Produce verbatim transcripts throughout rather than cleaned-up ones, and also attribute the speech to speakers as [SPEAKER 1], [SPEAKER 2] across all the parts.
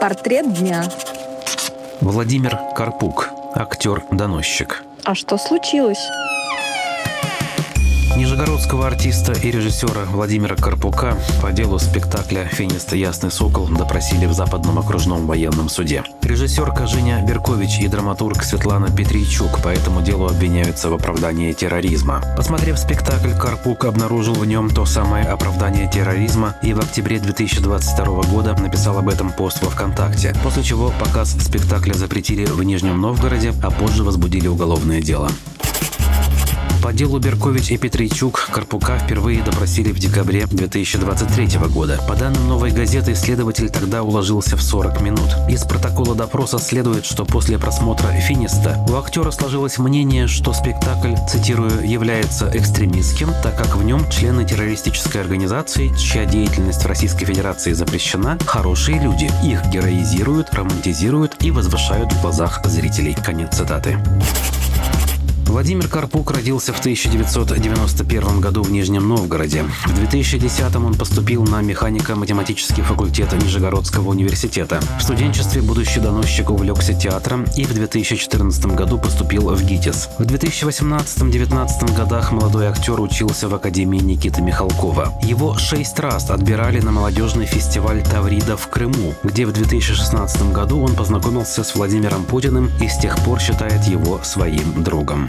[SPEAKER 1] Портрет дня.
[SPEAKER 2] Владимир Карпук, актер-доносчик.
[SPEAKER 1] А что случилось?
[SPEAKER 2] Нижегородского артиста и режиссера Владимира Карпука по делу спектакля «Финист Ясный Сокол» допросили в Западном окружном военном суде. Режиссерка Женя Беркович и драматург Светлана Петрийчук по этому делу обвиняются в оправдании терроризма. Посмотрев спектакль, Карпук обнаружил в нем то самое оправдание терроризма и в октябре две тысячи двадцать второго года написал об этом пост во ВКонтакте, после чего показ спектакля запретили в Нижнем Новгороде, а позже возбудили уголовное дело. По делу Беркович и Петрийчук Карпука впервые допросили в декабре две тысячи двадцать третьего года. По данным «Новой газеты», следователь тогда уложился в сорок минут. Из протокола допроса следует, что после просмотра «Финиста» у актера сложилось мнение, что спектакль, цитирую, является экстремистским, так как в нем члены террористической организации, чья деятельность в Российской Федерации запрещена, хорошие люди. Их героизируют, романтизируют и возвышают в глазах зрителей. Конец цитаты. Владимир Карпук родился в тысяча девятьсот девяносто первом году в Нижнем Новгороде. В две тысячи десятом он поступил на механико-математический факультет Нижегородского университета. В студенчестве будущий доносчик увлекся театром и в две тысячи четырнадцатом году поступил в ГИТИС. В две тысячи восемнадцатом-девятнадцатом годах молодой актер учился в Академии Никиты Михалкова. Его шесть раз отбирали на молодежный фестиваль «Таврида» в Крыму, где в две тысячи шестнадцатом году он познакомился с Владимиром Путиным и с тех пор считает его своим другом.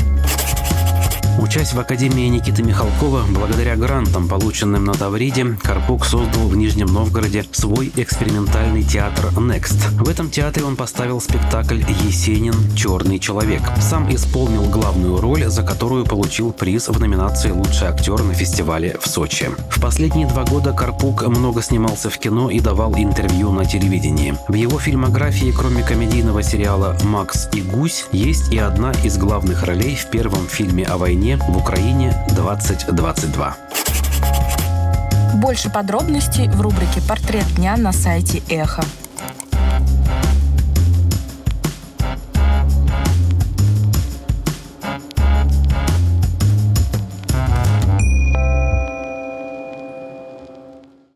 [SPEAKER 2] Учась в Академии Никиты Михалкова, благодаря грантам, полученным на Тавриде, Карпук создал в Нижнем Новгороде свой экспериментальный театр «Next». В этом театре он поставил спектакль «Есенин. Черный человек». Сам исполнил главную роль, за которую получил приз в номинации «Лучший актер» на фестивале в Сочи. В последние два года Карпук много снимался в кино и давал интервью на телевидении. В его фильмографии, кроме комедийного сериала «Макс и гусь», есть и одна из главных ролей в первом фильме о войне в Украине двадцать двадцать два.
[SPEAKER 1] Больше подробностей в рубрике «Портрет дня» на сайте Эхо.